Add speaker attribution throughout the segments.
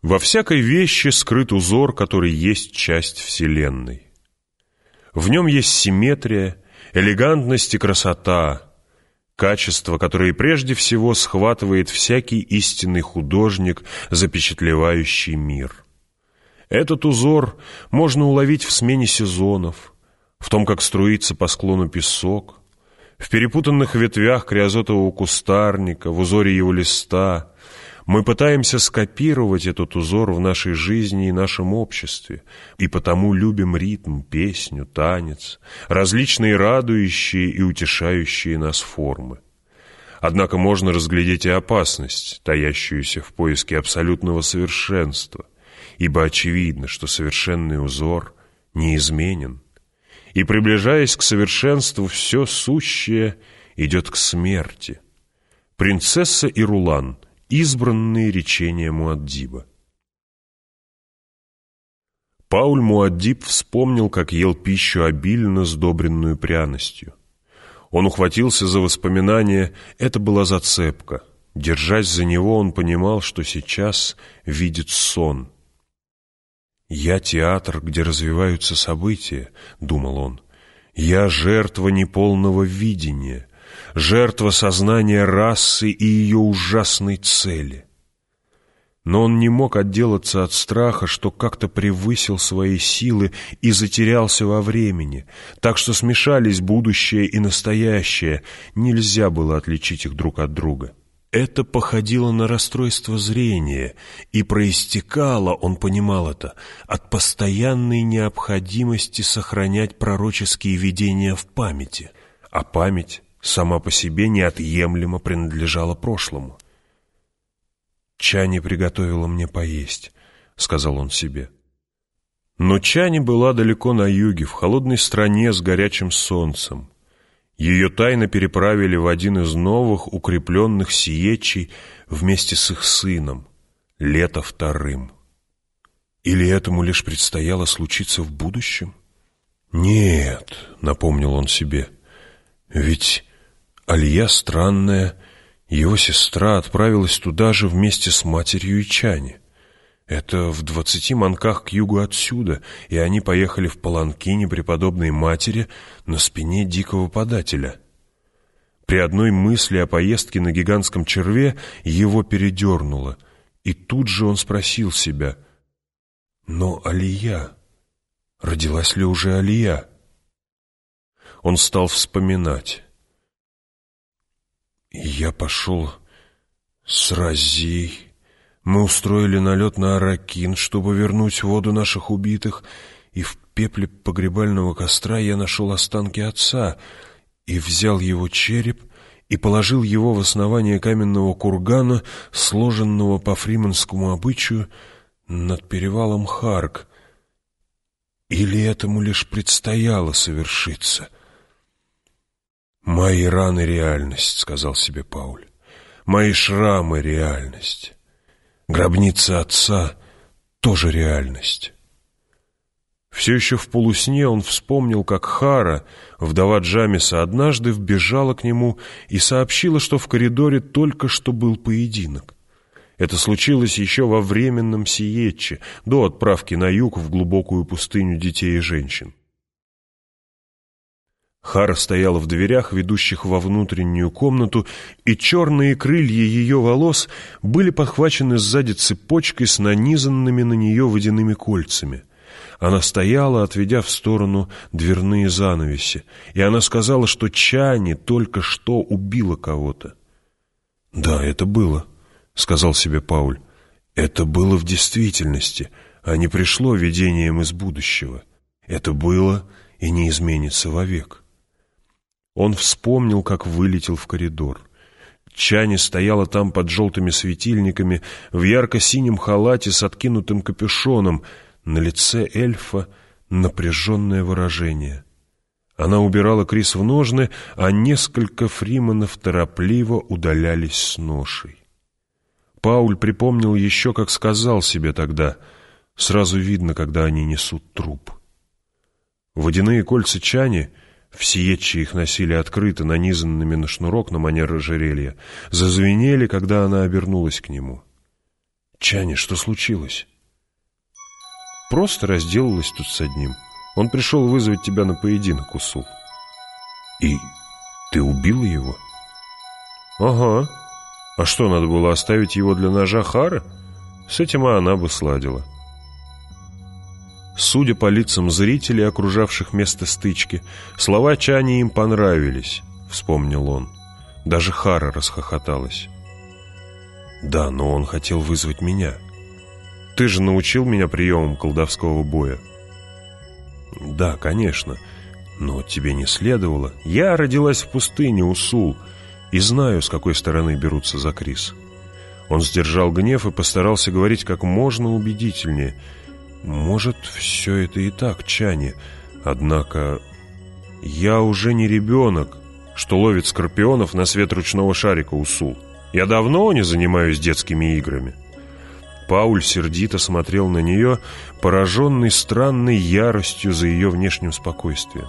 Speaker 1: Во всякой вещи скрыт узор, который есть часть Вселенной. В нем есть симметрия, элегантность и красота, качества, которые прежде всего схватывает всякий истинный художник, запечатлевающий мир. Этот узор можно уловить в смене сезонов, в том, как струится по склону песок, в перепутанных ветвях криозотового кустарника, в узоре его листа. Мы пытаемся скопировать этот узор в нашей жизни и нашем обществе, и потому любим ритм, песню, танец, различные радующие и утешающие нас формы. Однако можно разглядеть и опасность, таящуюся в поиске абсолютного совершенства, ибо очевидно, что совершенный узор неизменен, и, приближаясь к совершенству, все сущее идет к смерти. Принцесса и Рулан — избранные речения Муаддиба. Пауль Муаддиб вспомнил, как ел пищу обильно сдобренную пряностью. Он ухватился за воспоминание, это была зацепка. Держась за него, он понимал, что сейчас видит сон. «Я театр, где развиваются события», — думал он. «Я жертва неполного видения, жертва сознания расы и ее ужасной цели». Но он не мог отделаться от страха, что как-то превысил свои силы и затерялся во времени, так что смешались будущее и настоящее, нельзя было отличить их друг от друга. Это походило на расстройство зрения и проистекало, он понимал это, от постоянной необходимости сохранять пророческие видения в памяти, а память сама по себе неотъемлемо принадлежала прошлому. «Чани приготовила мне поесть», — сказал он себе. Но Чани была далеко на юге, в холодной стране с горячим солнцем. Ее тайно переправили в один из новых укрепленных сиечей вместе с их сыном, Лето вторым. Или этому лишь предстояло случиться в будущем? «Нет», — напомнил он себе, — «ведь Алия странная, его сестра отправилась туда же вместе с матерью и Чани. Это в 20 манках к югу отсюда, и они поехали в паланкине преподобной матери на спине дикого подателя». При одной мысли о поездке на гигантском черве его передернуло, и тут же он спросил себя: «Но Алия? Родилась ли уже Алия?» Он стал вспоминать. «Я пошел с Разией. Мы устроили налет на Аракин, чтобы вернуть воду наших убитых, и в пепле погребального костра я нашел останки отца и взял его череп и положил его в основание каменного кургана, сложенного по фриманскому обычаю над перевалом Харк. Или этому лишь предстояло совершиться?» «Мои раны — реальность», — сказал себе Пауль. «Мои шрамы — реальность. Гробница отца — тоже реальность». Все еще в полусне он вспомнил, как Хара, вдова Джамиса, однажды вбежала к нему и сообщила, что в коридоре только что был поединок. Это случилось еще во временном Сиетче, до отправки на юг в глубокую пустыню детей и женщин. Хара стояла в дверях, ведущих во внутреннюю комнату, и черные крылья ее волос были подхвачены сзади цепочкой с нанизанными на нее водяными кольцами. Она стояла, отведя в сторону дверные занавеси, и она сказала, что Чани только что убила кого-то. «Да, это было», — сказал себе Пауль. «Это было в действительности, а не пришло видением из будущего. Это было и не изменится вовек». Он вспомнил, как вылетел в коридор. Чани стояла там под желтыми светильниками, в ярко-синем халате с откинутым капюшоном. На лице эльфа напряженное выражение. Она убирала Крис в ножны, а несколько фриманов торопливо удалялись с ношей. Пауль припомнил еще, как сказал себе тогда: «Сразу видно, когда они несут труп». Водяные кольца Чани, в Сиетче их носили открыто, нанизанными на шнурок на манер ожерелья, зазвенели, когда она обернулась к нему. «Чаня, что случилось?» «Просто разделалась тут с одним. Он пришел вызвать тебя на поединок, Усул». «И ты убила его?» «Ага. А что, надо было оставить его для ножа Хары? С этим она бы сладила». Судя по лицам зрителей, окружавших место стычки, слова Чани им понравились, вспомнил он. Даже Хара расхохоталась. «Да, но он хотел вызвать меня. Ты же научил меня приемам колдовского боя». «Да, конечно, но тебе не следовало. Я родилась в пустыне, Усул, и знаю, с какой стороны берутся за Крис». Он сдержал гнев и постарался говорить как можно убедительнее. «Может, все это и так, Чани, однако я уже не ребенок, что ловит скорпионов на свет ручного шарика, Усул. Я давно не занимаюсь детскими играми». Пауль сердито смотрел на нее, пораженный странной яростью за ее внешним спокойствием.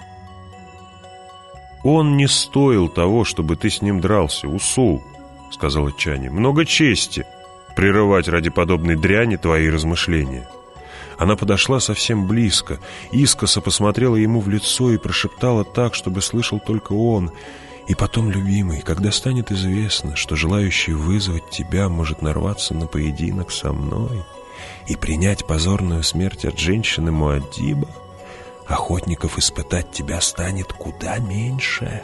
Speaker 1: «Он не стоил того, чтобы ты с ним дрался, Усул», — сказала Чани. «Много чести прерывать ради подобной дряни твои размышления». Она подошла совсем близко, искоса посмотрела ему в лицо и прошептала так, чтобы слышал только он. «И потом, любимый, когда станет известно, что желающий вызвать тебя может нарваться на поединок со мной и принять позорную смерть от женщины Муаддиба, охотников испытать тебя станет куда меньше».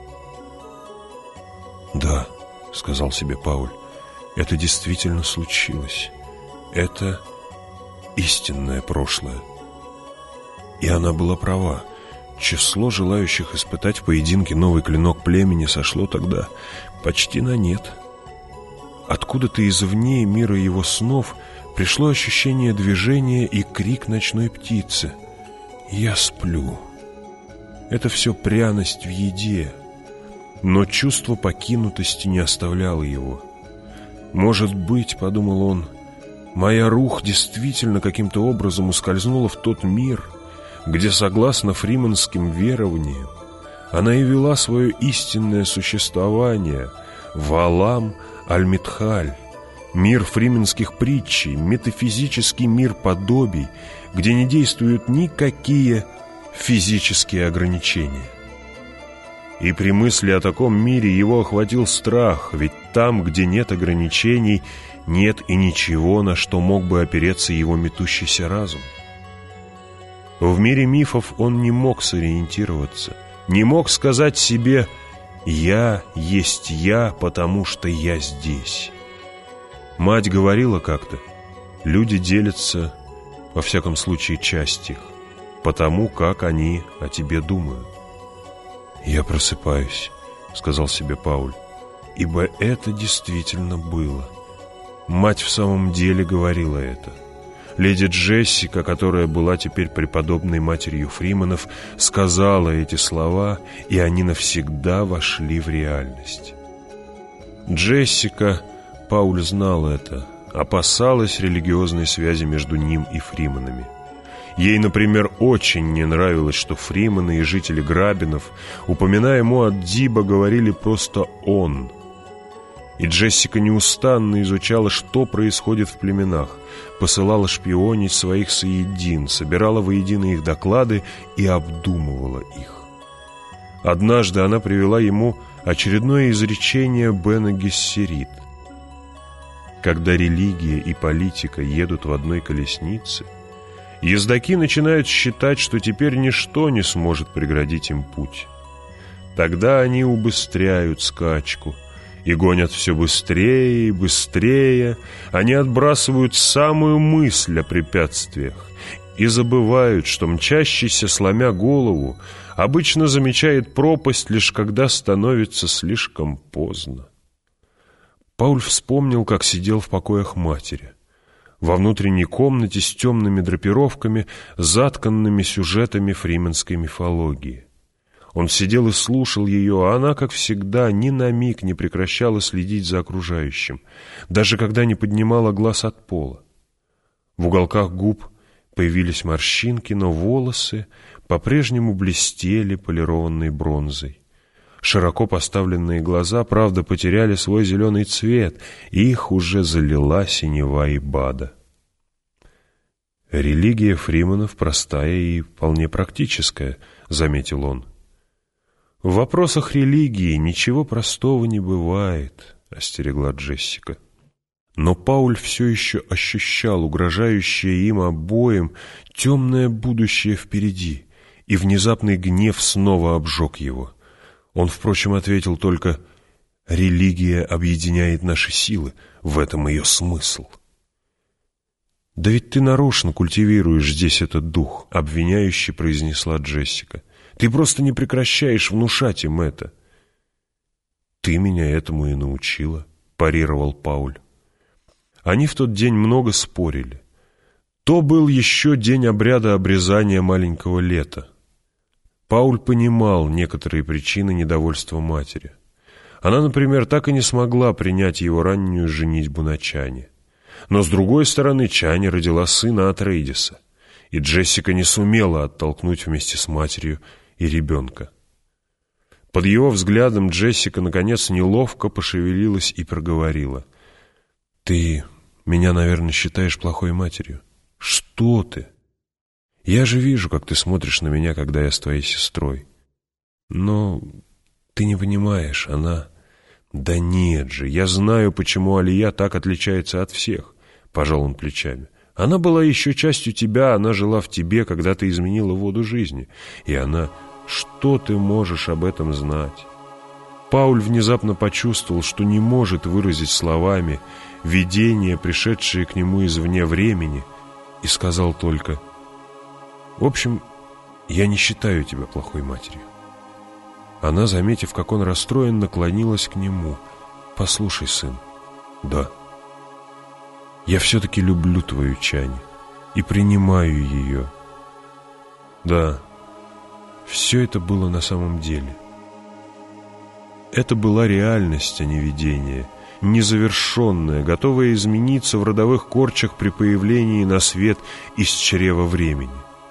Speaker 1: «Да», — сказал себе Пауль, — «это действительно случилось. Это истинное прошлое». И она была права. Число желающих испытать в поединке новый клинок племени сошло тогда почти на нет. Откуда-то извне мира его снов пришло ощущение движения и крик ночной птицы. «Я сплю». Это все пряность в еде. Но чувство покинутости не оставляло его. «Может быть, — подумал он, — моя рух действительно каким-то образом ускользнула в тот мир, где, согласно фриманским верованиям, она и вела свое истинное существование в Алам-аль-Митхаль, мир фрименских притчей, метафизический мир подобий, где не действуют никакие физические ограничения». И при мысли о таком мире его охватил страх, ведь там, где нет ограничений, нет и ничего, на что мог бы опереться его метущийся разум. В мире мифов он не мог сориентироваться, не мог сказать себе «я есть я, потому что я здесь». Мать говорила как-то: люди делятся, во всяком случае часть их, потому как они о тебе думают. «Я просыпаюсь», — сказал себе Пауль, ибо это действительно было. Мать в самом деле говорила это. Леди Джессика, которая была теперь преподобной матерью Фриманов, сказала эти слова, и они навсегда вошли в реальность. Джессика, Пауль знал это, опасалась религиозной связи между ним и Фриманами. Ей, например, очень не нравилось, что Фриманы и жители Грабинов, упоминая Муаддиба, говорили просто «он». И Джессика неустанно изучала, что происходит в племенах, посылала шпионить своих соедин, собирала воедино их доклады и обдумывала их. Однажды она привела ему очередное изречение Бена Гессерит. Когда религия и политика едут в одной колеснице, ездаки начинают считать, что теперь ничто не сможет преградить им путь. Тогда они убыстряют скачку и гонят все быстрее и быстрее. Они отбрасывают самую мысль о препятствиях и забывают, что мчащийся, сломя голову, обычно замечает пропасть лишь когда становится слишком поздно. Пауль вспомнил, как сидел в покоях матери, во внутренней комнате с темными драпировками, затканными сюжетами фрименской мифологии. Он сидел и слушал ее, а она, как всегда, ни на миг не прекращала следить за окружающим, даже когда не поднимала глаз от пола. В уголках губ появились морщинки, но волосы по-прежнему блестели полированной бронзой. Широко поставленные глаза, правда, потеряли свой зеленый цвет, и их уже залила синева и бада. «Религия Фриманов простая и вполне практическая», — заметил он. «В вопросах религии ничего простого не бывает», — остерегла Джессика. Но Пауль все еще ощущал угрожающее им обоим темное будущее впереди, и внезапный гнев снова обжег его. Он, впрочем, ответил только: «Религия объединяет наши силы, в этом ее смысл». «Да ведь ты нарочно культивируешь здесь этот дух», — обвиняюще произнесла Джессика. «Ты просто не прекращаешь внушать им это». «Ты меня этому и научила», — парировал Пауль. Они в тот день много спорили. То был еще день обряда обрезания маленького Лета. Пауль понимал некоторые причины недовольства матери. Она, например, так и не смогла принять его раннюю женитьбу на Чане. Но, с другой стороны, Чане родила сына от Рейдиса, и Джессика не сумела оттолкнуть вместе с матерью и ребенка. Под его взглядом Джессика, наконец, неловко пошевелилась и проговорила: «Ты меня, наверное, считаешь плохой матерью?» «Что ты? Я же вижу, как ты смотришь на меня, когда я с твоей сестрой. Но ты не понимаешь, она...» «Да нет же, я знаю, почему Алия так отличается от всех», — пожал он плечами. «Она была еще частью тебя, она жила в тебе, когда ты изменила воду жизни. И она... Что ты можешь об этом знать?» Пауль внезапно почувствовал, что не может выразить словами видения, пришедшие к нему извне времени, и сказал только: «В общем, я не считаю тебя плохой матерью». Она, заметив, как он расстроен, наклонилась к нему. «Послушай, сын». «Да». «Я все-таки люблю твою Чани и принимаю ее». «Да, все это было на самом деле». Это была реальность, а не видение, незавершенная, готовая измениться в родовых корчах при появлении на свет из чрева времени.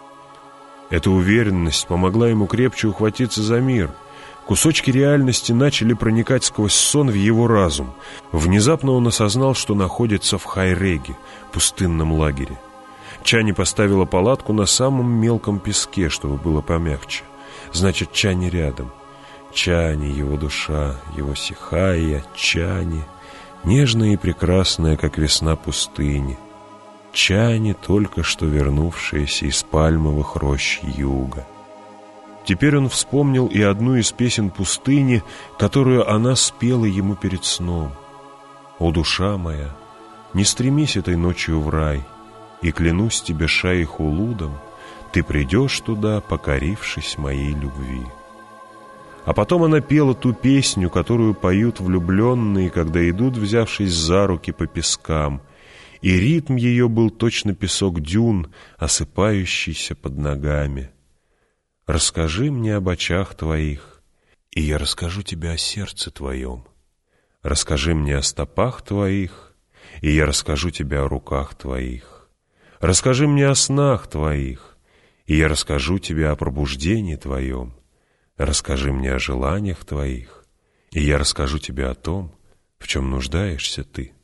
Speaker 1: Эта уверенность помогла ему крепче ухватиться за мир. Кусочки реальности начали проникать сквозь сон в его разум. Внезапно он осознал, что находится в Хайреге, пустынном лагере. Чани поставила палатку на самом мелком песке, чтобы было помягче. Значит, Чани рядом. Чани, его душа, его сихая, Чани, нежная и прекрасная, как весна пустыни. Чани, только что вернувшаяся из пальмовых рощ юга. Теперь он вспомнил и одну из песен пустыни, которую она спела ему перед сном. «О, душа моя, не стремись этой ночью в рай, и клянусь тебе шайх-улудом, ты придешь туда, покорившись моей любви». А потом она пела ту песню, которую поют влюбленные, когда идут, взявшись за руки по пескам, и ритм ее был точно песок дюн, осыпающийся под ногами. «Расскажи мне об очах твоих, и я расскажу тебе о сердце твоем. Расскажи мне о стопах твоих, и я расскажу тебе о руках твоих. Расскажи мне о снах твоих, и я расскажу тебе о пробуждении твоем. Расскажи мне о желаниях твоих, и я расскажу тебе о том, в чем нуждаешься ты».